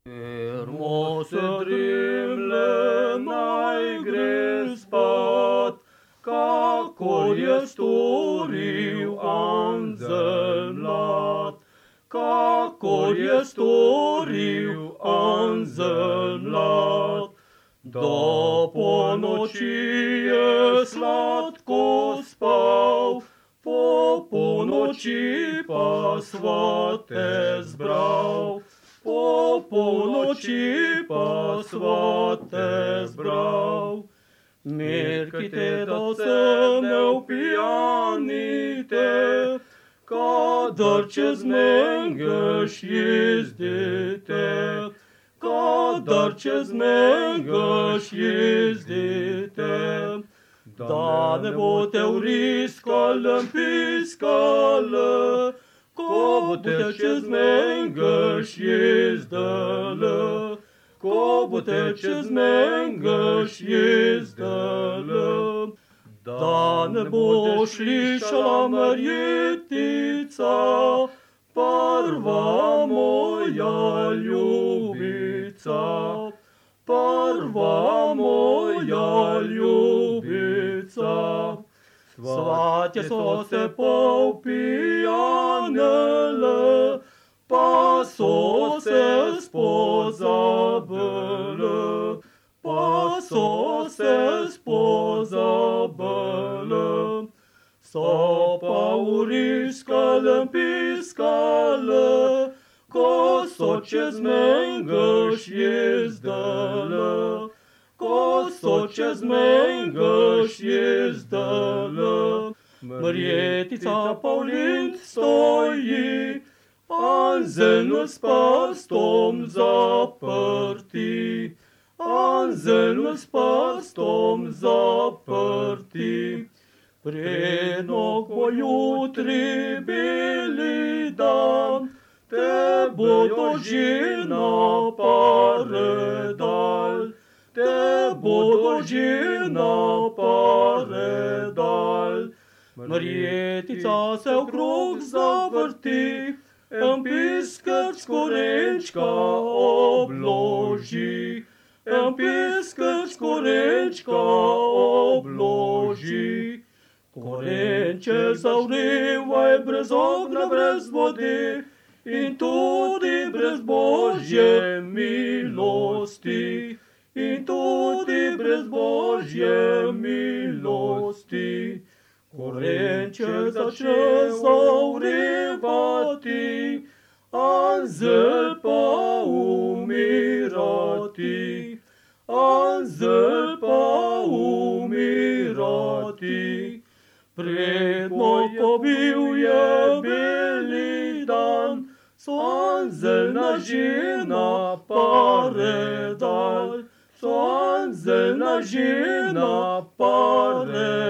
Hermoso dremle najgre spat, kakor je storil anzel mlad. Kakor je storil anzel mlad. Do ponoči je sladko spal, po ponoči pa svate zbral. Po ponoči pa svate zbral. Merkite, da se ne opijanite, kadar čez Mengeš jezdite. Kadar čez Mengeš jezdite. Da ne boste vriskali, piskali, ko boste čez Mengeš jezdili. Ko boste čez Mengeš jezdili. Da ne bo slišala Marjetica, prva moja ljubica. Prva moja ljubica. Svatje so se popijanele, pa so se spozabili. Pa so se spozabili. So pa vriskali, piskali, ko so čez Mengeš jezdili. Ko so čez Mengeš jezdili. Marjetica pa v lind stoji, anzel s prstom zaprti. Anzel s prstom zaprti. Preno ko jutri beli dan, te bodo že na paredal. Te bodo že na paredal. Marjetica se okrog zavrti, en piskec korenčka obloži. En piskec korenčka obloži. Korenče zavrevaj brez ognja, brez vode in tudi brez Božje milosti. In tudi brez Božje milosti. Korenče začne zavrevati, anzel pa umirati. Anzel pa umirati. Predno ko bil je beli dan, so anzelna žena paredal. So anzelna žena paredal.